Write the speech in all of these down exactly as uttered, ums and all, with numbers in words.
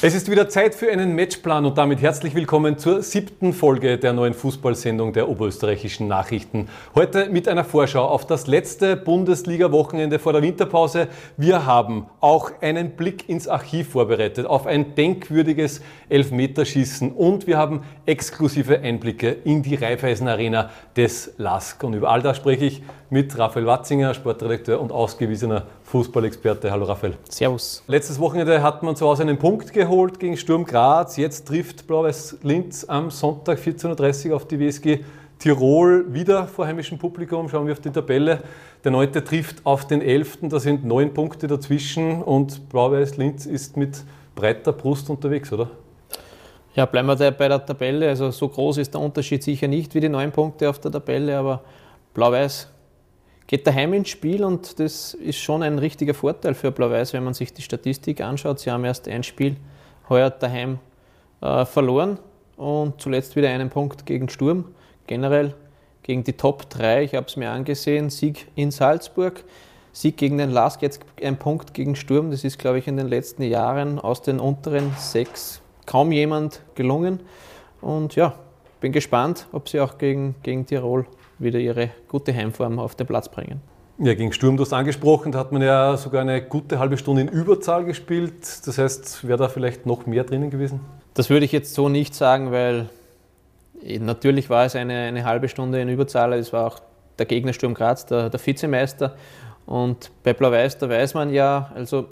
Es ist wieder Zeit für einen Matchplan und damit herzlich willkommen zur siebten Folge der neuen Fußballsendung der Oberösterreichischen Nachrichten. Heute mit einer Vorschau auf das letzte Bundesliga-Wochenende vor der Winterpause. Wir haben auch einen Blick ins Archiv vorbereitet, auf ein denkwürdiges Elfmeterschießen und wir haben exklusive Einblicke in die Raiffeisen-Arena des L A S K. Und über all das spreche ich mit Raphael Watzinger, Sportredakteur und ausgewiesener Fußballexperte. Hallo Raphael. Servus. Letztes Wochenende hat man zu Hause einen Punkt geholt gegen Sturm Graz. Jetzt trifft Blau-Weiß Linz am Sonntag vierzehn Uhr dreißig auf die W S G Tirol wieder vor heimischem Publikum. Schauen wir auf die Tabelle. Der neunte trifft auf den elften. Da sind neun Punkte dazwischen und Blau-Weiß Linz ist mit breiter Brust unterwegs, oder? Ja, bleiben wir da bei der Tabelle. Also so groß ist der Unterschied sicher nicht wie die neun Punkte auf der Tabelle, aber Blau-Weiß geht daheim ins Spiel und das ist schon ein richtiger Vorteil für Blau-Weiß, wenn man sich die Statistik anschaut. Sie haben erst ein Spiel heuer daheim äh, verloren und zuletzt wieder einen Punkt gegen Sturm. Generell gegen die Top drei, ich habe es mir angesehen, Sieg in Salzburg, Sieg gegen den L A S K, jetzt ein Punkt gegen Sturm. Das ist, glaube ich, in den letzten Jahren aus den unteren sechs kaum jemand gelungen. Und ja, bin gespannt, ob sie auch gegen, gegen Tirol wieder ihre gute Heimform auf den Platz bringen. Ja, gegen Sturm, du hast angesprochen, da hat man ja sogar eine gute halbe Stunde in Überzahl gespielt. Das heißt, wäre da vielleicht noch mehr drinnen gewesen? Das würde ich jetzt so nicht sagen, weil natürlich war es eine, eine halbe Stunde in Überzahl. Es war auch der Gegner Sturm Graz, der, der Vizemeister. Und bei Blau-Weiß, da weiß man ja, also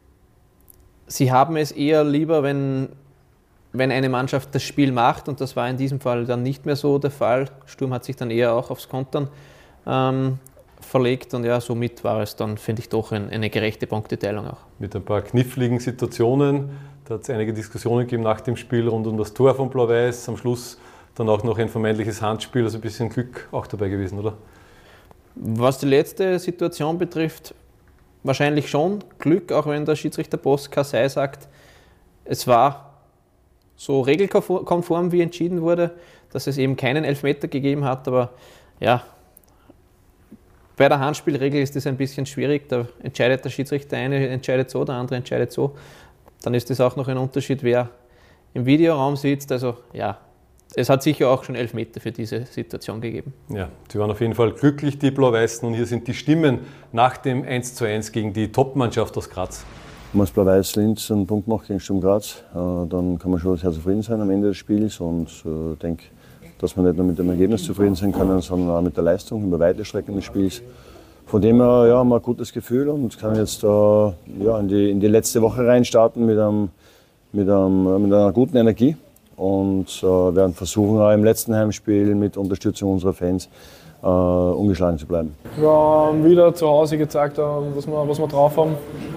sie haben es eher lieber, wenn wenn eine Mannschaft das Spiel macht, und das war in diesem Fall dann nicht mehr so der Fall. Sturm hat sich dann eher auch aufs Kontern ähm, verlegt und ja, somit war es dann, finde ich, doch ein, eine gerechte Punkteteilung auch. Mit ein paar kniffligen Situationen, da hat es einige Diskussionen gegeben nach dem Spiel rund um das Tor von Blau-Weiß, am Schluss dann auch noch ein vermeintliches Handspiel, also ein bisschen Glück auch dabei gewesen, oder? Was die letzte Situation betrifft, wahrscheinlich schon Glück, auch wenn der Schiedsrichterboss Kasai sagt, es war so regelkonform wie entschieden wurde, dass es eben keinen Elfmeter gegeben hat, aber ja, bei der Handspielregel ist das ein bisschen schwierig, da entscheidet der Schiedsrichter, der eine entscheidet so, der andere entscheidet so, dann ist das auch noch ein Unterschied, wer im Videoraum sitzt, also ja, es hat sicher auch schon Elfmeter für diese Situation gegeben. Ja, sie waren auf jeden Fall glücklich, die Blau-Weißen, und hier sind die Stimmen nach dem eins zu eins gegen die Top-Mannschaft aus Graz. Wenn man als Blau-Weiß Linz einen Punkt macht gegen Sturm Graz, äh, dann kann man schon sehr zufrieden sein am Ende des Spiels und äh, denke, dass man nicht nur mit dem Ergebnis zufrieden sein kann, sondern auch mit der Leistung über weite Strecken des Spiels. Von dem her ja, haben wir ein gutes Gefühl und kann jetzt äh, ja, in, die, in die letzte Woche reinstarten mit, einem, mit, einem, mit einer guten Energie und äh, werden versuchen, auch im letzten Heimspiel mit Unterstützung unserer Fans äh, ungeschlagen zu bleiben. Wir haben wieder zu Hause gezeigt, was wir, was wir drauf haben.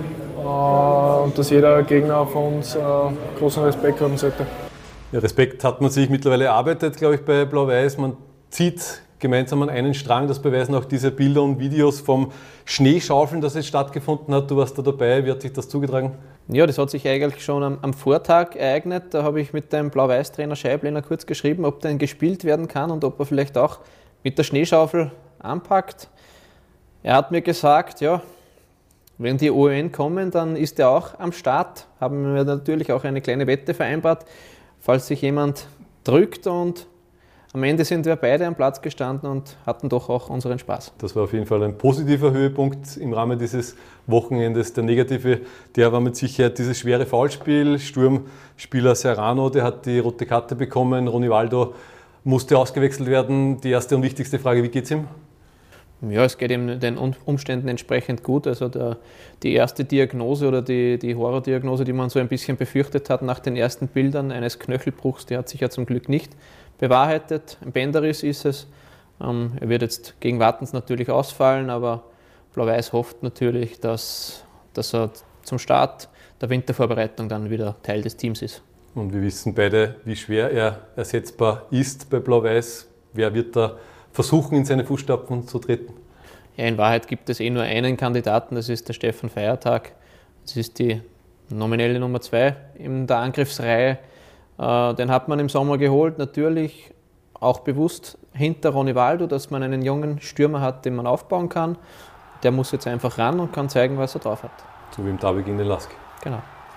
Und dass jeder Gegner von uns äh, großen Respekt haben sollte. Ja, Respekt hat man sich mittlerweile erarbeitet, glaube ich, bei Blau-Weiß. Man zieht gemeinsam an einen Strang, das beweisen auch diese Bilder und Videos vom Schneeschaufeln, das jetzt stattgefunden hat. Du warst da dabei, wie hat sich das zugetragen? Ja, das hat sich eigentlich schon am, am Vortag ereignet. Da habe ich mit dem Blau-Weiß-Trainer Scheiblener kurz geschrieben, ob denn gespielt werden kann und ob er vielleicht auch mit der Schneeschaufel anpackt. Er hat mir gesagt, ja, wenn die O N kommen, dann ist er auch am Start. Haben wir natürlich auch eine kleine Wette vereinbart, falls sich jemand drückt. Und am Ende sind wir beide am Platz gestanden und hatten doch auch unseren Spaß. Das war auf jeden Fall ein positiver Höhepunkt im Rahmen dieses Wochenendes. Der negative, der war mit Sicherheit dieses schwere Foulspiel. Sturmspieler Serrano, der hat die rote Karte bekommen. Ronivaldo musste ausgewechselt werden. Die erste und wichtigste Frage, wie geht's ihm? Ja, es geht ihm den Umständen entsprechend gut. Also der, die erste Diagnose oder die, die Horrordiagnose, die man so ein bisschen befürchtet hat nach den ersten Bildern eines Knöchelbruchs, die hat sich ja zum Glück nicht bewahrheitet. Ein Bänderriss ist es. Ähm, er wird jetzt gegen Wattens natürlich ausfallen, aber Blau-Weiß hofft natürlich, dass, dass er zum Start der Wintervorbereitung dann wieder Teil des Teams ist. Und wir wissen beide, wie schwer er ersetzbar ist bei Blau-Weiß. Wer wird da versuchen, in seine Fußstapfen zu treten? Ja, in Wahrheit gibt es eh nur einen Kandidaten, das ist der Stefan Feiertag. Das ist die nominelle Nummer zwei in der Angriffsreihe. Äh, den hat man im Sommer geholt, natürlich auch bewusst hinter Ronivaldo, dass man einen jungen Stürmer hat, den man aufbauen kann. Der muss jetzt einfach ran und kann zeigen, was er drauf hat. So wie im Derby gegen den L A S K. Genau.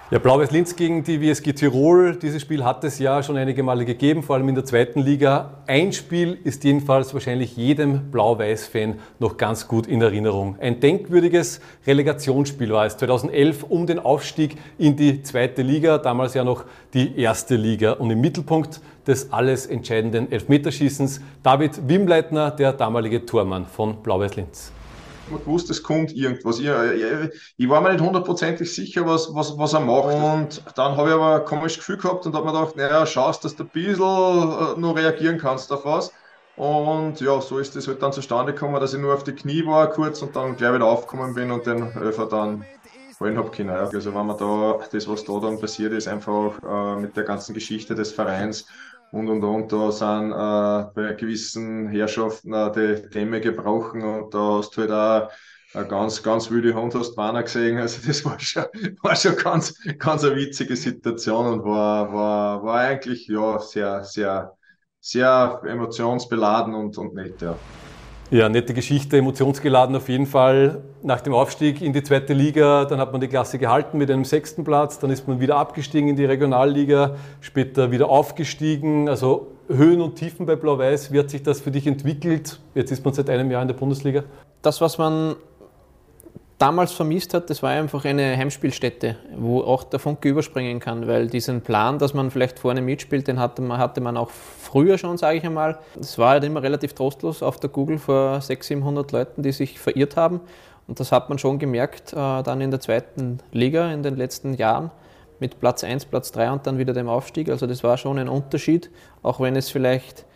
Ja, Blau-Weiß Linz gegen die W S G Tirol. Dieses Spiel hat es ja schon einige Male gegeben, vor allem in der zweiten Liga. Ein Spiel ist jedenfalls wahrscheinlich jedem Blau-Weiß-Fan noch ganz gut in Erinnerung. Ein denkwürdiges Relegationsspiel war es zweitausendelf um den Aufstieg in die zweite Liga, damals ja noch die erste Liga. Und im Mittelpunkt des alles entscheidenden Elfmeterschießens David Wimleitner, der damalige Tormann von Blau-Weiß Linz. Ich habe gewusst, es kommt irgendwas. Ich, ich, ich war mir nicht hundertprozentig sicher, was, was, was er macht. Und dann habe ich aber ein komisches Gefühl gehabt und habe mir gedacht, naja, schaust, dass du ein bisschen noch reagieren kannst auf was. Und ja, so ist es halt dann zustande gekommen, dass ich nur auf die Knie war kurz und dann gleich wieder aufgekommen bin und den Elfer dann holen habe können. Also wenn man da, das was da dann passiert ist, einfach äh, mit der ganzen Geschichte des Vereins und und und, da sind äh, bei gewissen Herrschaften äh, die Dämme gebrochen und da hast du halt auch eine ganz, ganz wilde Hund hast Warner gesehen. Also das war schon, war schon ganz, ganz eine witzige Situation und war, war, war eigentlich ja sehr, sehr, sehr emotionsbeladen und, und nett, ja. Ja, nette Geschichte, emotionsgeladen auf jeden Fall. Nach dem Aufstieg in die zweite Liga, dann hat man die Klasse gehalten mit einem sechsten Platz, dann ist man wieder abgestiegen in die Regionalliga, später wieder aufgestiegen. Also Höhen und Tiefen bei Blau-Weiß, wie hat sich das für dich entwickelt? Jetzt ist man seit einem Jahr in der Bundesliga. Das, was man damals vermisst hat, das war einfach eine Heimspielstätte, wo auch der Funke überspringen kann, weil diesen Plan, dass man vielleicht vorne mitspielt, den hatte man, hatte man auch früher schon, sage ich einmal. Es war halt immer relativ trostlos auf der Google vor sechshundert, siebenhundert Leuten, die sich verirrt haben und das hat man schon gemerkt äh, dann in der zweiten Liga in den letzten Jahren mit Platz eins, Platz drei und dann wieder dem Aufstieg. Also das war schon ein Unterschied, auch wenn es vielleicht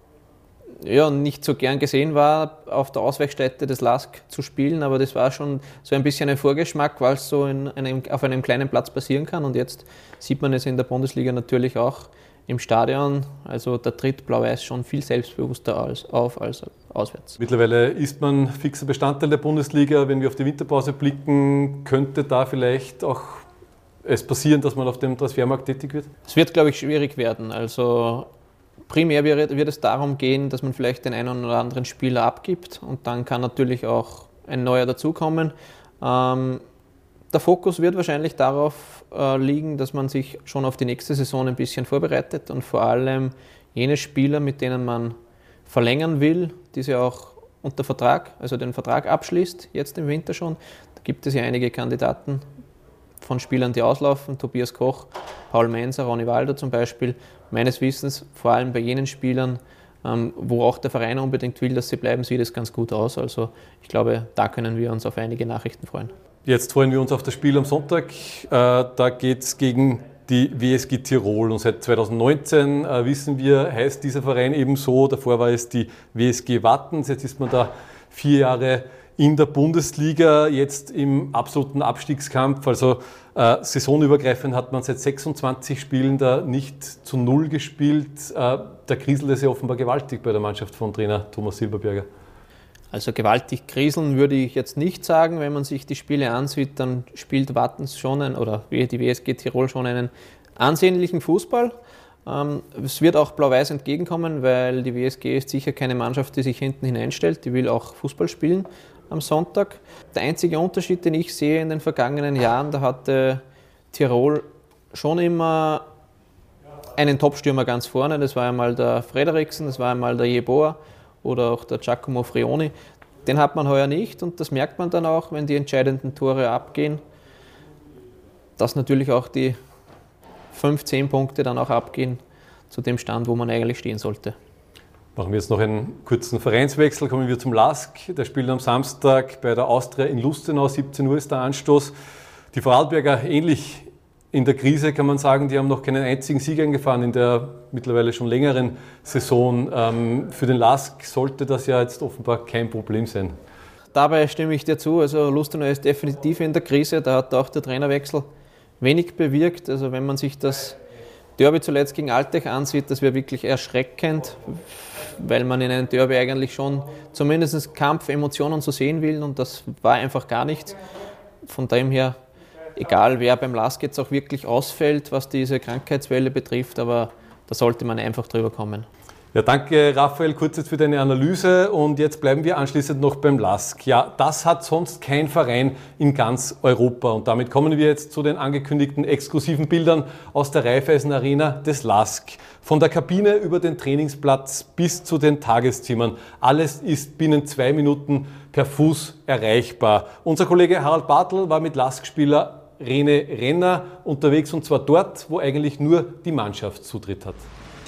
ja, nicht so gern gesehen war, auf der Ausweichstätte des L A S K zu spielen, aber das war schon so ein bisschen ein Vorgeschmack, weil es so in einem, auf einem kleinen Platz passieren kann und jetzt sieht man es in der Bundesliga natürlich auch im Stadion, also da tritt Blau-Weiß schon viel selbstbewusster als, auf als auswärts. Mittlerweile ist man fixer Bestandteil der Bundesliga, wenn wir auf die Winterpause blicken, könnte da vielleicht auch es passieren, dass man auf dem Transfermarkt tätig wird? Es wird, glaube ich, schwierig werden, also primär wird es darum gehen, dass man vielleicht den einen oder anderen Spieler abgibt und dann kann natürlich auch ein neuer dazukommen. Ähm, der Fokus wird wahrscheinlich darauf äh, liegen, dass man sich schon auf die nächste Saison ein bisschen vorbereitet und vor allem jene Spieler, mit denen man verlängern will, diese auch unter Vertrag, also den Vertrag abschließt, jetzt im Winter schon. Da gibt es ja einige Kandidaten von Spielern, die auslaufen, Tobias Koch, Paul Menser, Ronny Walder zum Beispiel, meines Wissens vor allem bei jenen Spielern, ähm, wo auch der Verein unbedingt will, dass sie bleiben, sieht es ganz gut aus. Also ich glaube, da können wir uns auf einige Nachrichten freuen. Jetzt freuen wir uns auf das Spiel am Sonntag. Äh, da geht es gegen die W S G Tirol und seit zweitausendneunzehn äh, wissen wir, heißt dieser Verein eben so. Davor war es die W S G Wattens, jetzt ist man da vier Jahre in der Bundesliga, jetzt im absoluten Abstiegskampf. Also äh, saisonübergreifend hat man seit sechsundzwanzig Spielen da nicht zu Null gespielt. Äh, da kriselt es ja offenbar gewaltig bei der Mannschaft von Trainer Thomas Silberberger. Also gewaltig kriseln würde ich jetzt nicht sagen. Wenn man sich die Spiele ansieht, dann spielt Wattens schon ein, oder die W S G Tirol schon einen ansehnlichen Fußball. Ähm, es wird auch Blau-Weiß entgegenkommen, weil die W S G ist sicher keine Mannschaft, die sich hinten hineinstellt. Die will auch Fußball spielen am Sonntag. Der einzige Unterschied, den ich sehe in den vergangenen Jahren, da hatte Tirol schon immer einen Topstürmer ganz vorne. Das war einmal der Frederiksen, das war einmal der Jeboa oder auch der Giacomo Frioni. Den hat man heuer nicht und das merkt man dann auch, wenn die entscheidenden Tore abgehen, dass natürlich auch die fünf, zehn Punkte dann auch abgehen zu dem Stand, wo man eigentlich stehen sollte. Machen wir jetzt noch einen kurzen Vereinswechsel, kommen wir zum L A S K. Der spielt am Samstag bei der Austria in Lustenau, siebzehn Uhr ist der Anstoß. Die Vorarlberger ähnlich in der Krise, kann man sagen, die haben noch keinen einzigen Sieg eingefahren in der mittlerweile schon längeren Saison. Ähm, für den L A S K sollte das ja jetzt offenbar kein Problem sein. Dabei stimme ich dir zu, also Lustenau ist definitiv in der Krise, da hat auch der Trainerwechsel wenig bewirkt. Also wenn man sich das Derby zuletzt gegen Altach ansieht, das wäre wirklich erschreckend, weil man in einem Derby eigentlich schon zumindest Kampf, Emotionen so sehen will und das war einfach gar nichts. Von dem her, egal wer beim L A S K jetzt auch wirklich ausfällt, was diese Krankheitswelle betrifft, aber da sollte man einfach drüber kommen. Ja, danke Raphael, kurz jetzt für deine Analyse und jetzt bleiben wir anschließend noch beim L A S K. Ja, das hat sonst kein Verein in ganz Europa und damit kommen wir jetzt zu den angekündigten exklusiven Bildern aus der Raiffeisen Arena des L A S K. Von der Kabine über den Trainingsplatz bis zu den Tageszimmern. Alles ist binnen zwei Minuten per Fuß erreichbar. Unser Kollege Harald Bartl war mit L A S K-Spieler Rene Renner unterwegs und zwar dort, wo eigentlich nur die Mannschaft Zutritt hat.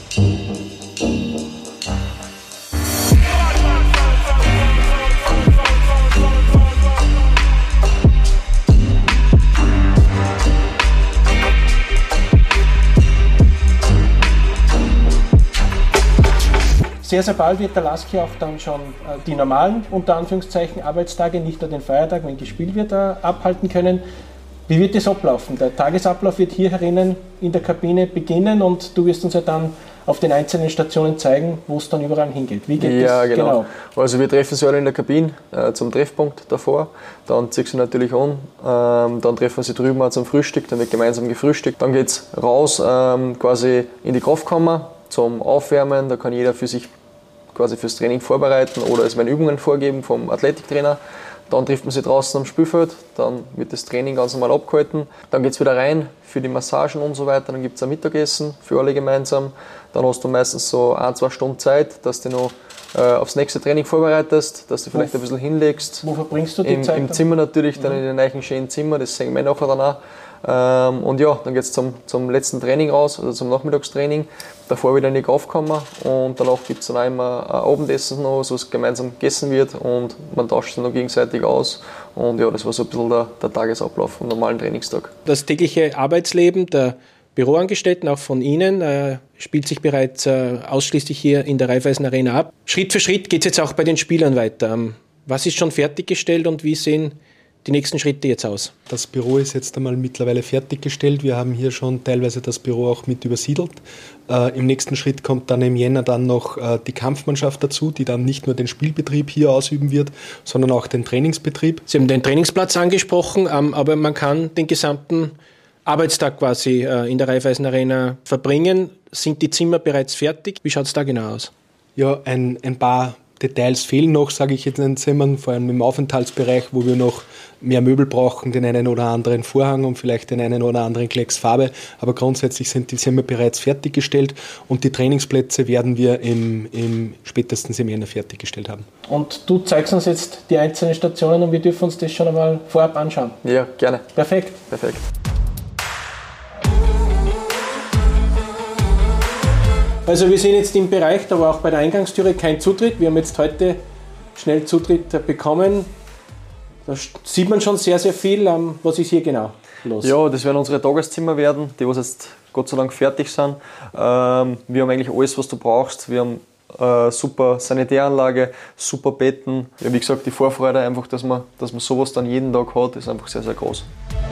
Sehr, sehr bald wird der L A S K auch dann schon die normalen, unter Anführungszeichen, Arbeitstage, nicht nur den Feiertag, wenn gespielt wird, abhalten können. Wie wird das ablaufen? Der Tagesablauf wird hier herinnen in der Kabine beginnen und du wirst uns ja dann auf den einzelnen Stationen zeigen, wo es dann überall hingeht. Wie geht ja, das genau. genau? Also wir treffen uns alle in der Kabine äh, zum Treffpunkt davor, dann zieht sie natürlich an, ähm, dann treffen wir sie drüben auch zum Frühstück, dann wird gemeinsam gefrühstückt, dann geht es raus ähm, quasi in die Kraftkammer zum Aufwärmen, da kann jeder für sich quasi fürs Training vorbereiten oder es werden Übungen vorgeben vom Athletiktrainer. Dann trifft man sich draußen am Spielfeld, dann wird das Training ganz normal abgehalten. Dann geht es wieder rein für die Massagen und so weiter. Dann gibt es ein Mittagessen für alle gemeinsam. Dann hast du meistens so ein, zwei Stunden Zeit, dass du noch äh, aufs nächste Training vorbereitest, dass du vielleicht ein bisschen hinlegst. Wo verbringst du die Im, Zeit? Im Zimmer natürlich, dann mhm. in den neuen schönen Zimmer, das sehen wir nachher dann auch. Ähm, und ja, dann geht es zum, zum letzten Training raus, also zum Nachmittagstraining. Davor wieder in die Kraftkammer und danach gibt es dann auch immer ein Abendessen noch, so was gemeinsam gegessen wird und man tauscht sich noch gegenseitig aus. Und ja, das war so ein bisschen der, der Tagesablauf vom normalen Trainingstag. Das tägliche Arbeitsleben der Büroangestellten, auch von Ihnen, äh, spielt sich bereits äh, ausschließlich hier in der Raiffeisen Arena ab. Schritt für Schritt geht es jetzt auch bei den Spielern weiter. Was ist schon fertiggestellt und wie sehen die nächsten Schritte jetzt aus? Das Büro ist jetzt einmal mittlerweile fertiggestellt. Wir haben hier schon teilweise das Büro auch mit übersiedelt. Äh, Im nächsten Schritt kommt dann im Jänner dann noch äh, die Kampfmannschaft dazu, die dann nicht nur den Spielbetrieb hier ausüben wird, sondern auch den Trainingsbetrieb. Sie haben den Trainingsplatz angesprochen, ähm, aber man kann den gesamten Arbeitstag quasi äh, in der Raiffeisen Arena verbringen. Sind die Zimmer bereits fertig? Wie schaut es da genau aus? Ja, ein, ein paar Details fehlen noch, sage ich jetzt in den Zimmern, vor allem im Aufenthaltsbereich, wo wir noch mehr Möbel brauchen, den einen oder anderen Vorhang und vielleicht den einen oder anderen Klecks Farbe. Aber grundsätzlich sind die Zimmer bereits fertiggestellt und die Trainingsplätze werden wir im, im spätestens im Jänner fertiggestellt haben. Und du zeigst uns jetzt die einzelnen Stationen und wir dürfen uns das schon einmal vorab anschauen. Ja, gerne. Perfekt. Perfekt. Also wir sind jetzt im Bereich, da war auch bei der Eingangstüre kein Zutritt. Wir haben jetzt heute schnell Zutritt bekommen. Da sieht man schon sehr, sehr viel. Was ist hier genau los? Ja, das werden unsere Tageszimmer werden, die was jetzt Gott sei Dank fertig sind. Ähm, wir haben eigentlich alles, was du brauchst. Wir haben äh, super Sanitäranlage, super Betten. Ja, wie gesagt, die Vorfreude einfach, dass man, dass man sowas dann jeden Tag hat, ist einfach sehr, sehr groß.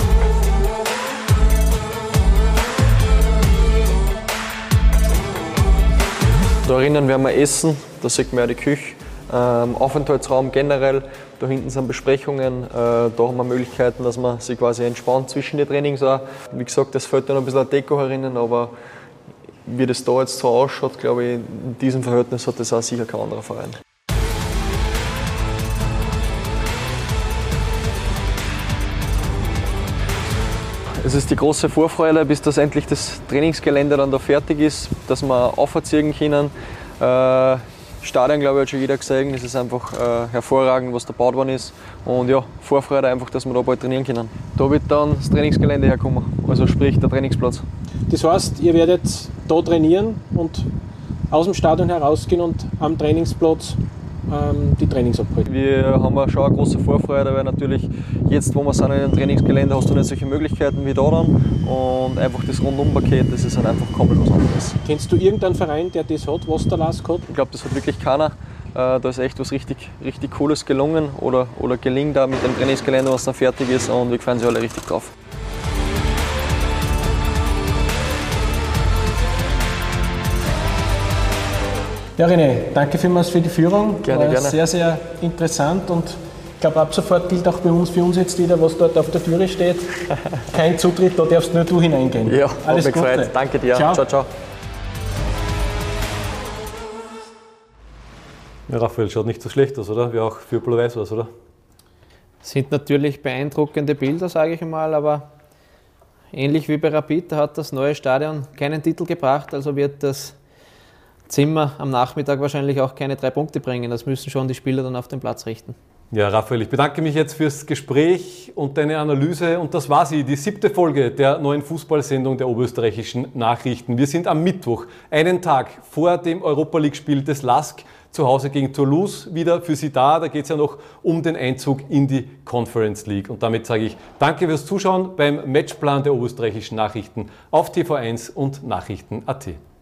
Da drinnen werden wir essen, da sieht man ja die Küche, ähm, Aufenthaltsraum generell, da hinten sind Besprechungen, äh, da haben wir Möglichkeiten, dass man sich quasi entspannt zwischen den Trainings auch. Wie gesagt, es fällt dann ein bisschen ein Deko herinnen, aber wie das da jetzt so ausschaut, glaube ich, in diesem Verhältnis hat das auch sicher kein anderer Verein. Es ist die große Vorfreude, bis das endlich das Trainingsgelände dann da fertig ist, dass wir aufziehen können. Äh, Stadion, glaube ich, hat schon jeder gesehen. Es ist einfach äh, hervorragend, was da gebaut worden ist. Und ja, Vorfreude einfach, dass wir da bald trainieren können. Da wird dann das Trainingsgelände herkommen, also sprich der Trainingsplatz. Das heißt, ihr werdet da trainieren und aus dem Stadion herausgehen und am Trainingsplatz ähm, die Trainings abhalten. Wir haben schon eine große Vorfreude, weil natürlich jetzt, wo wir sind in einem Trainingsgelände, hast du nicht solche Möglichkeiten wie da dann. Und einfach das Rundumpaket, das ist halt einfach komplett was anderes. Kennst du irgendeinen Verein, der das hat, was der L A S K hat? Ich glaube, das hat wirklich keiner. Da ist echt was richtig, richtig Cooles gelungen oder, oder gelingt da mit dem Trainingsgelände, was dann fertig ist, und wir freuen sich alle richtig drauf. Ja, René, danke vielmals für die Führung. Gerne, War gerne. Sehr, sehr interessant, und ich glaube, ab sofort gilt auch bei uns, für uns jetzt wieder, was dort auf der Türe steht. Kein Zutritt, da darfst nur du hineingehen. Ja, alles hat mich Gute. gefreut. Danke dir. Ciao, ciao. ciao. Ja, Raphael, schaut nicht so schlecht aus, oder? Wie auch für Blau-Weiß was, oder? Sind natürlich beeindruckende Bilder, sage ich mal, aber ähnlich wie bei Rapid hat das neue Stadion keinen Titel gebracht, also wird das Zimmer am Nachmittag wahrscheinlich auch keine drei Punkte bringen. Das müssen schon die Spieler dann auf den Platz richten. Ja, Raphael, ich bedanke mich jetzt fürs Gespräch und deine Analyse. Und das war sie, die siebte Folge der neuen Fußballsendung der Oberösterreichischen Nachrichten. Wir sind am Mittwoch, einen Tag vor dem Europa-League-Spiel des L A S K, zu Hause gegen Toulouse, wieder für Sie da. Da geht es ja noch um den Einzug in die Conference League. Und damit sage ich danke fürs Zuschauen beim Matchplan der Oberösterreichischen Nachrichten auf T V eins und Nachrichten punkt a t.